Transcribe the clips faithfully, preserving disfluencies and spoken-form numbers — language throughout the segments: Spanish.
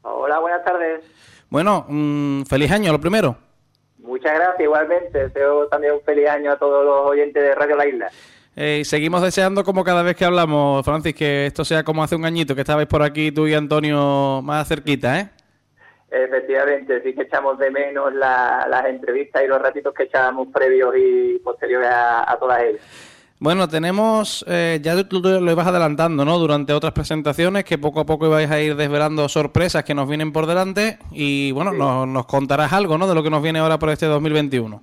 Hola, buenas tardes. Bueno, mmm, feliz año, lo primero. Muchas gracias, igualmente. Deseo también un feliz año a todos los oyentes de Radio La Isla. Eh, seguimos deseando, como cada vez que hablamos, Francis, que esto sea como hace un añito, que estabais por aquí tú y Antonio más cerquita, ¿eh? Efectivamente, sí que echamos de menos la, las entrevistas y los ratitos que echábamos previos y posteriores a, a todas ellas. Bueno, tenemos, eh, ya tú lo ibas adelantando, ¿no? Durante otras presentaciones, que poco a poco ibais a ir desvelando sorpresas que nos vienen por delante y, bueno, Sí. nos, nos contarás algo, ¿no? De lo que nos viene ahora por este dos mil veintiuno.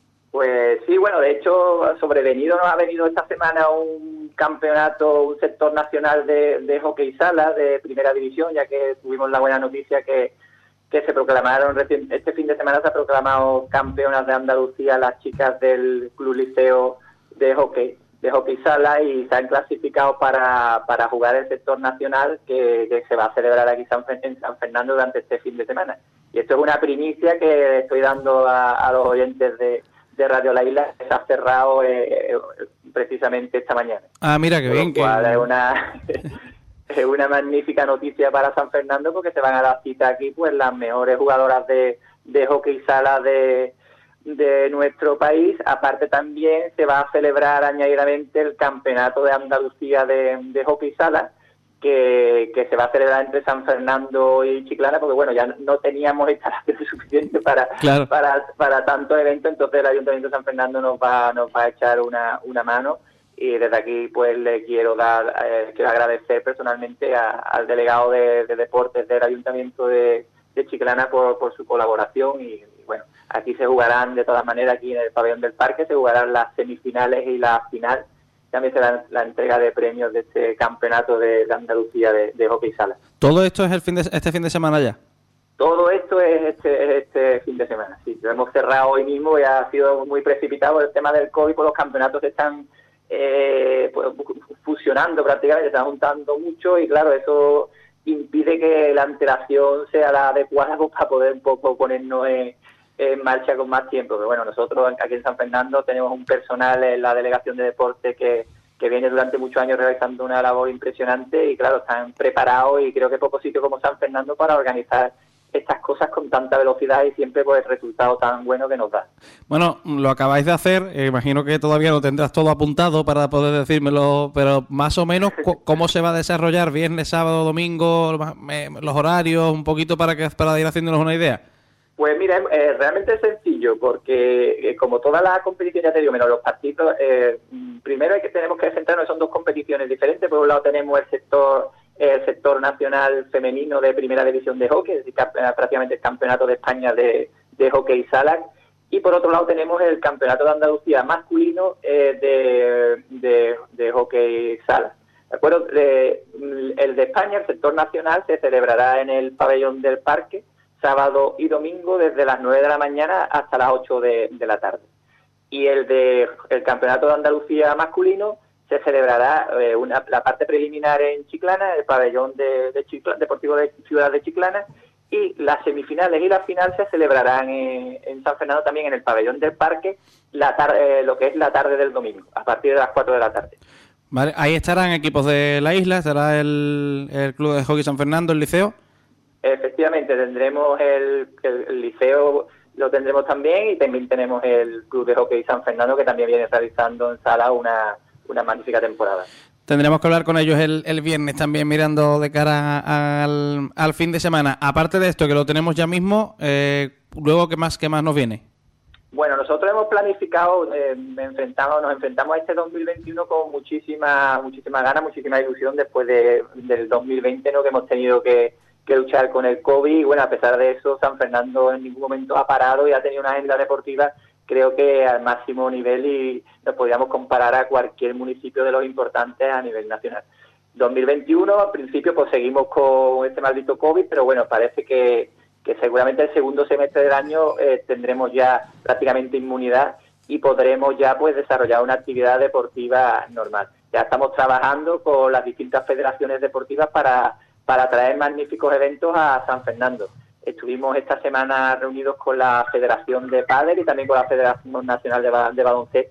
Pues sí, bueno, de hecho, sobrevenido nos ha venido esta semana un campeonato, un sector nacional de, de hockey sala de primera división, ya que tuvimos la buena noticia que, que se proclamaron, recién, este fin de semana se ha proclamado campeonas de Andalucía las chicas del Club Liceo de hockey, de hockey sala, y se han clasificado para, para jugar el sector nacional que, que se va a celebrar aquí en San Fernando durante este fin de semana. Y esto es una primicia que estoy dando a, a los oyentes de de Radio La Isla, que se ha cerrado eh, precisamente esta mañana. Ah, mira, qué bien. Lo cual que... es una, es una magnífica noticia para San Fernando, porque se van a dar cita aquí pues las mejores jugadoras de, de hockey sala de, de nuestro país. Aparte también se va a celebrar añadidamente el Campeonato de Andalucía de, de hockey sala, Que, que se va a celebrar entre San Fernando y Chiclana, porque bueno, ya no teníamos instalación suficiente para, claro. para para tantos eventos, entonces el Ayuntamiento de San Fernando nos va nos va a echar una, una mano, y desde aquí pues le quiero dar eh, quiero agradecer personalmente a, al delegado de, de deportes del Ayuntamiento de, de Chiclana por, por su colaboración. Y, y bueno, aquí se jugarán de todas maneras, aquí en el pabellón del parque se jugarán las semifinales y la final. También será la entrega de premios de este campeonato de, de Andalucía de, de hockey sala. ¿Todo esto es el fin de, este fin de semana ya? Todo esto es este, es este fin de semana, sí. Lo hemos cerrado hoy mismo y ha sido muy precipitado el tema del COVID, pues los campeonatos se están eh, pues, fusionando prácticamente, se están juntando mucho, y claro, eso impide que la antelación sea la adecuada pues, para poder un poco ponernos en, en marcha con más tiempo. Pero bueno, nosotros aquí en San Fernando tenemos un personal en la delegación de deporte que, que viene durante muchos años realizando una labor impresionante, y claro, están preparados, y creo que poco sitio como San Fernando para organizar estas cosas con tanta velocidad y siempre por el resultado tan bueno que nos da. Bueno, lo acabáis de hacer, eh, imagino que todavía lo tendrás todo apuntado para poder decírmelo, pero más o menos cómo se va a desarrollar viernes, sábado, domingo, los horarios, un poquito para que para ir haciéndonos una idea. Pues mira, eh, realmente es sencillo, porque eh, como toda la competición, ya te digo, menos los partidos, eh, primero hay que tenemos que centrarnos, son dos competiciones diferentes. Por un lado tenemos el sector el sector nacional femenino de primera división de hockey, es decir, prácticamente el campeonato de España de, de hockey sala, y por otro lado tenemos el campeonato de Andalucía masculino eh, de, de, de hockey sala. ¿De acuerdo? De, el de España, el sector nacional, se celebrará en el pabellón del parque, sábado y domingo, desde las nueve de la mañana hasta las ocho de, de la tarde. Y el de el campeonato de Andalucía masculino se celebrará eh, una, la parte preliminar en Chiclana, el pabellón de, de Chiclana, Deportivo de Ciudad de Chiclana, y las semifinales y la final se celebrarán en, en San Fernando, también en el pabellón del parque, la tarde, eh, lo que es la tarde del domingo, a partir de las cuatro de la tarde. Vale, ahí estarán equipos de la isla, estará el, el Club de Hockey San Fernando, el Liceo. Efectivamente, tendremos el, el, el Liceo, lo tendremos también, y también tenemos el Club de Hockey San Fernando, que también viene realizando en sala una una magnífica temporada. Tendremos que hablar con ellos el, el viernes también, mirando de cara a, al, al fin de semana. Aparte de esto, que lo tenemos ya mismo, eh, luego, ¿qué más, qué más nos viene? Bueno, nosotros hemos planificado, eh, enfrentamos, nos enfrentamos a este dos mil veintiuno con muchísima muchísima ganas, muchísima ilusión después de, del dos mil veinte, ¿no? Que hemos tenido que, que luchar con el COVID, y bueno, a pesar de eso, San Fernando en ningún momento ha parado y ha tenido una agenda deportiva, creo que al máximo nivel, y nos podríamos comparar a cualquier municipio de los importantes a nivel nacional. dos mil veintiuno, al principio, pues seguimos con este maldito COVID, pero bueno, parece que, que seguramente el segundo semestre del año eh, tendremos ya prácticamente inmunidad y podremos ya pues desarrollar una actividad deportiva normal. Ya estamos trabajando con las distintas federaciones deportivas para, para traer magníficos eventos a San Fernando. Estuvimos esta semana reunidos con la Federación de Pádel y también con la Federación Nacional de, de Baloncesto,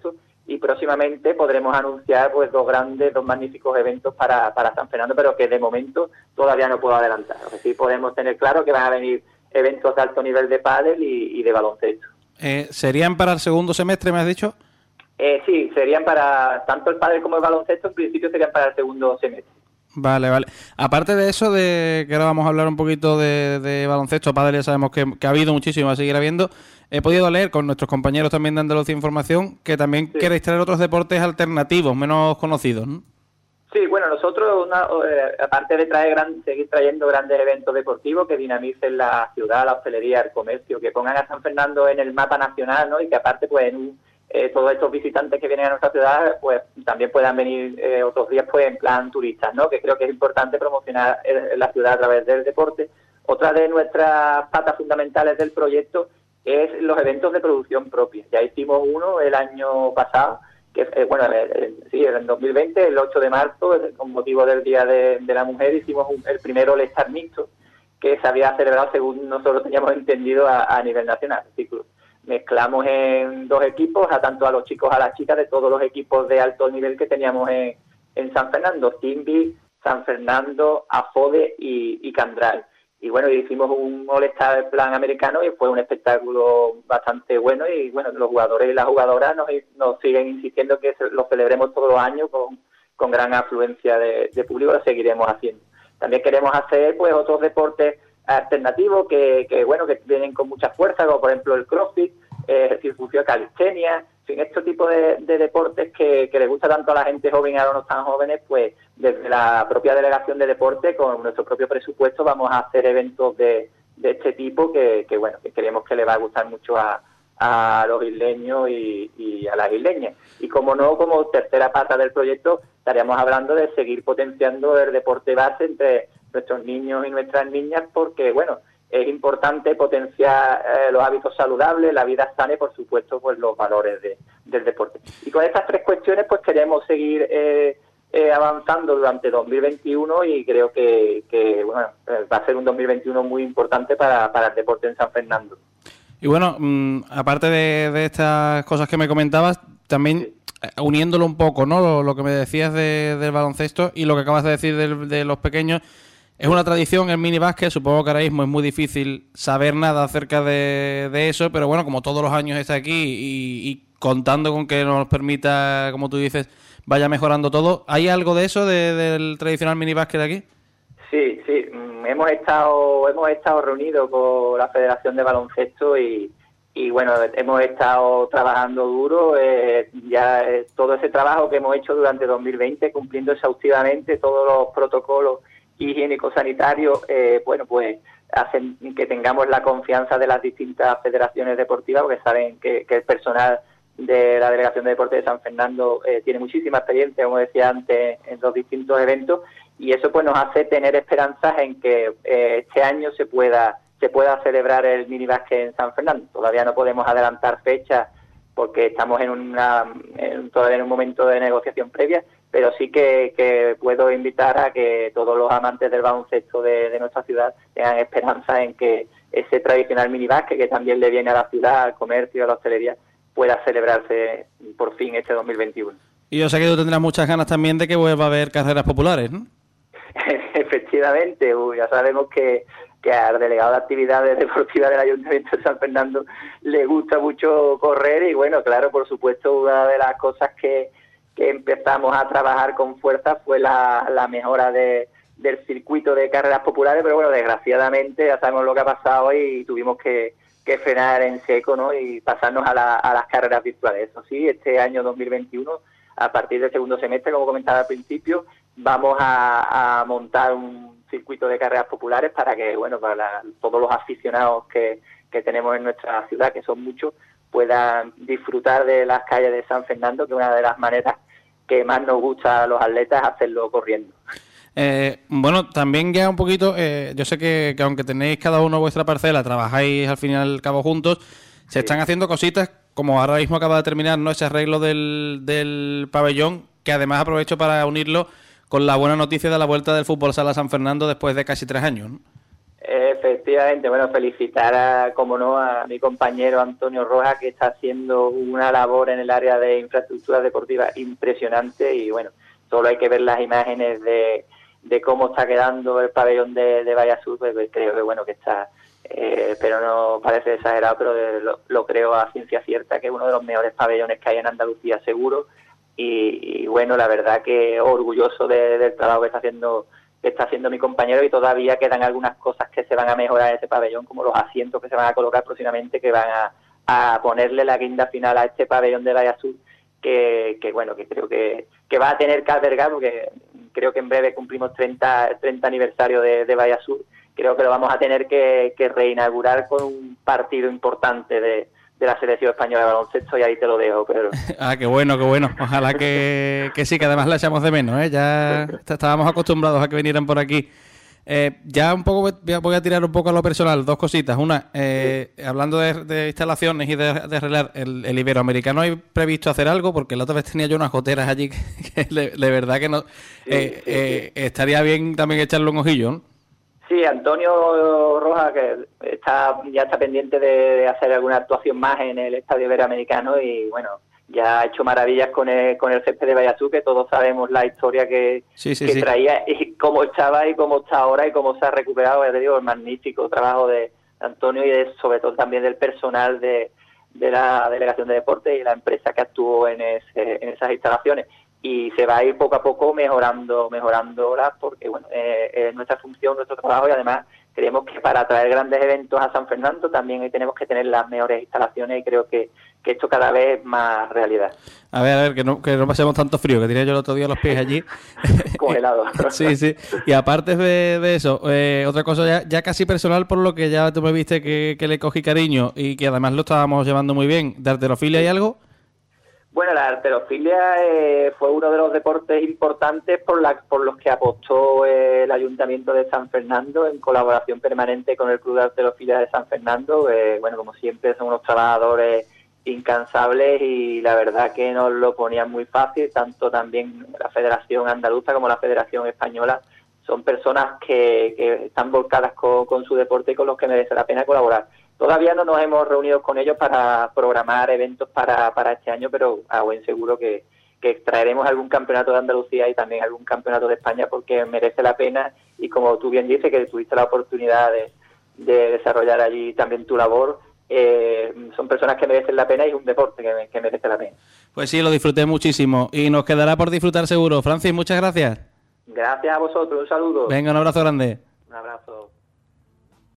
y próximamente podremos anunciar pues dos grandes, dos magníficos eventos para, para San Fernando, pero que de momento todavía no puedo adelantar. O sea, sí podemos tener claro que van a venir eventos de alto nivel de pádel y, y de baloncesto. Eh, ¿Serían para el segundo semestre, me has dicho? Eh, sí, serían para tanto el pádel como el baloncesto, en principio serían para el segundo semestre. Vale, vale. Aparte de eso, de que ahora vamos a hablar un poquito de, de baloncesto, pádel, ya sabemos que, que ha habido muchísimo, va a seguir habiendo. He podido leer con nuestros compañeros también de Andalucía Información que también sí. queréis traer otros deportes alternativos, menos conocidos, ¿no? Sí, bueno, nosotros, una, eh, aparte de traer gran, seguir trayendo grandes eventos deportivos que dinamicen la ciudad, la hostelería, el comercio, que pongan a San Fernando en el mapa nacional, ¿no? Y que aparte, pues, en, eh, todos estos visitantes que vienen a nuestra ciudad, pues, también puedan venir eh, otros días, pues, en plan turistas, ¿no? Que creo que es importante promocionar eh, la ciudad a través del deporte. Otra de nuestras patas fundamentales del proyecto es los eventos de producción propia. Ya hicimos uno el año pasado, que eh, bueno, eh, sí, en dos mil veinte, el ocho de marzo, con motivo del Día de, de la Mujer, hicimos un, el primero All-Star mixto, que se había celebrado según nosotros teníamos entendido a, a nivel nacional. Así que mezclamos en dos equipos, a tanto a los chicos a las chicas de todos los equipos de alto nivel que teníamos en, en San Fernando, Timbi, San Fernando, Afode y, y Candral. Y bueno, hicimos un All-Star plan americano y fue un espectáculo bastante bueno y bueno, los jugadores y las jugadoras nos, nos siguen insistiendo que lo celebremos todos los años con, con gran afluencia de, de público, lo seguiremos haciendo. También queremos hacer pues otros deportes alternativos que, que bueno, que vienen con mucha fuerza, como por ejemplo el CrossFit, eh, el circuito de calistenia, en fin, este tipo de, de deportes que, que les gusta tanto a la gente joven y a los no tan jóvenes, pues desde la propia delegación de deporte, con nuestro propio presupuesto, vamos a hacer eventos de, de este tipo que, que, bueno, que creemos que le va a gustar mucho a, a los isleños y, y a las isleñas. Y como no, como tercera pata del proyecto, estaríamos hablando de seguir potenciando el deporte base entre nuestros niños y nuestras niñas, porque, bueno, es importante potenciar eh, los hábitos saludables, la vida sana y, por supuesto, pues los valores de, del deporte. Y con estas tres cuestiones, pues queremos seguir eh, eh, avanzando durante dos mil veintiuno y creo que, que bueno, eh, va a ser un dos mil veintiuno muy importante para, para el deporte en San Fernando. Y bueno, mmm, aparte de, de estas cosas que me comentabas, también sí. uniéndolo un poco, ¿no? Lo, lo que me decías de, del baloncesto y lo que acabas de decir de, de los pequeños. Es una tradición el minibásquet, supongo que ahora mismo es muy difícil saber nada acerca de, de eso, pero bueno, como todos los años está aquí y, y contando con que nos permita, como tú dices, vaya mejorando todo. ¿Hay algo de eso, de, del tradicional minibásquet de aquí? Sí, sí, hemos estado hemos estado reunidos con la Federación de Baloncesto y, y bueno, hemos estado trabajando duro, eh, ya eh, todo ese trabajo que hemos hecho durante dos mil veinte, cumpliendo exhaustivamente todos los protocolos higiénico-sanitario, eh, bueno, pues hacen que tengamos la confianza de las distintas federaciones deportivas, porque saben que, que el personal de la Delegación de Deportes de San Fernando eh, tiene muchísima experiencia, como decía antes, en los distintos eventos, y eso pues nos hace tener esperanzas en que eh, este año se pueda se pueda celebrar el minibásquet en San Fernando. Todavía no podemos adelantar fechas porque estamos en una en, todavía en un momento de negociación previa, pero sí que, que puedo invitar a que todos los amantes del baloncesto de, de nuestra ciudad tengan esperanza en que ese tradicional minibásquet, que también le viene a la ciudad, al comercio, a la hostelería, pueda celebrarse por fin este dos mil veintiuno. Y yo sé que tú tendrás muchas ganas también de que vuelva a haber carreras populares, ¿no? Efectivamente, ya sabemos que, que al delegado de actividades deportivas del Ayuntamiento de San Fernando le gusta mucho correr y bueno, claro, por supuesto, una de las cosas que que empezamos a trabajar con fuerza fue la, la mejora de, del circuito de carreras populares, pero bueno, desgraciadamente ya sabemos lo que ha pasado y tuvimos que, que frenar en seco, ¿no? Y pasarnos a, la, a las carreras virtuales. Eso sí, este año dos mil veintiuno, a partir del segundo semestre, como comentaba al principio, vamos a, a montar un circuito de carreras populares para que, bueno, para la, todos los aficionados que, que tenemos en nuestra ciudad, que son muchos, puedan disfrutar de las calles de San Fernando, que es una de las maneras que más nos gusta a los atletas hacerlo corriendo. Eh, bueno, también ya un poquito, eh, yo sé que, que aunque tenéis cada uno vuestra parcela, trabajáis al fin y al cabo juntos, se sí. están haciendo cositas, como ahora mismo acaba de terminar, ¿no?, ese arreglo del, del pabellón, que además aprovecho para unirlo con la buena noticia de la vuelta del fútbol sala San Fernando después de casi tres años, ¿no? Eh, Efectivamente, bueno, felicitar, a, como no, a mi compañero Antonio Rojas, que está haciendo una labor en el área de infraestructuras deportivas impresionante y bueno, solo hay que ver las imágenes de, de cómo está quedando el pabellón de, de Vallasur, pues, pues creo que bueno, que está, eh, pero no parece exagerado, pero de, lo, lo creo a ciencia cierta que es uno de los mejores pabellones que hay en Andalucía, seguro, y, y bueno, la verdad que orgulloso de, del trabajo que está haciendo que está haciendo mi compañero y todavía quedan algunas cosas que se van a mejorar en ese pabellón, como los asientos que se van a colocar próximamente, que van a, a ponerle la guinda final a este pabellón de Vallasur, que, que bueno, que creo que, que va a tener que albergar, porque creo que en breve cumplimos treinta, treinta aniversario de, de Vallasur, creo que lo vamos a tener que, que reinaugurar con un partido importante de, de la selección española de baloncesto, y ahí te lo dejo, Pedro. Ah, qué bueno, qué bueno. Ojalá que, que sí, que además la echamos de menos, ¿eh? Ya estábamos acostumbrados a que vinieran por aquí. Eh, ya un poco voy a tirar un poco a lo personal, dos cositas. Una, eh, sí. hablando de, de instalaciones y de, de arreglar, el, el Iberoamericano, ¿hay previsto hacer algo? Porque la otra vez tenía yo unas goteras allí que, que de, de verdad que no... Sí, eh, sí, eh, sí. Estaría bien también echarle un ojillo, ¿no? Sí, Antonio Rojas, que está ya está pendiente de hacer alguna actuación más en el Estadio Iberoamericano y bueno, ya ha hecho maravillas con el, con el césped de Vallasur, que todos sabemos la historia que, sí, sí, que sí. traía y cómo estaba y cómo está ahora y cómo se ha recuperado. Ya te digo, el magnífico trabajo de Antonio y de, sobre todo también del personal de, de la Delegación de Deportes y la empresa que actuó en, ese, en esas instalaciones. Y se va a ir poco a poco mejorando mejorándolas porque bueno eh, es nuestra función, nuestro trabajo, y además creemos que para traer grandes eventos a San Fernando también tenemos que tener las mejores instalaciones, y creo que, que esto cada vez es más realidad. A ver, a ver, que no, que no pasemos tanto frío, que tenía yo el otro día los pies allí. Congelados. Sí, sí. Y aparte de, de eso, eh, otra cosa ya, ya casi personal, por lo que ya tú me viste que, que le cogí cariño y que además lo estábamos llevando muy bien. ¿De arterofilia hay algo? Bueno, la arterofilia eh, fue uno de los deportes importantes por, la, por los que apostó eh, el Ayuntamiento de San Fernando en colaboración permanente con el Club de Arterofilia de San Fernando. Eh, bueno, como siempre, son unos trabajadores incansables y la verdad que nos lo ponían muy fácil, tanto también la Federación Andaluza como la Federación Española. Son personas que, que están volcadas con, con su deporte y con los que merece la pena colaborar. Todavía no nos hemos reunido con ellos para programar eventos para, para este año, pero a buen seguro que, que traeremos algún campeonato de Andalucía y también algún campeonato de España, porque merece la pena, y como tú bien dices, que tuviste la oportunidad de, de desarrollar allí también tu labor, eh, son personas que merecen la pena y es un deporte que, que merece la pena. Pues sí, lo disfruté muchísimo y nos quedará por disfrutar seguro. Francis, muchas gracias. Gracias a vosotros, un saludo. Venga, un abrazo grande. Un abrazo.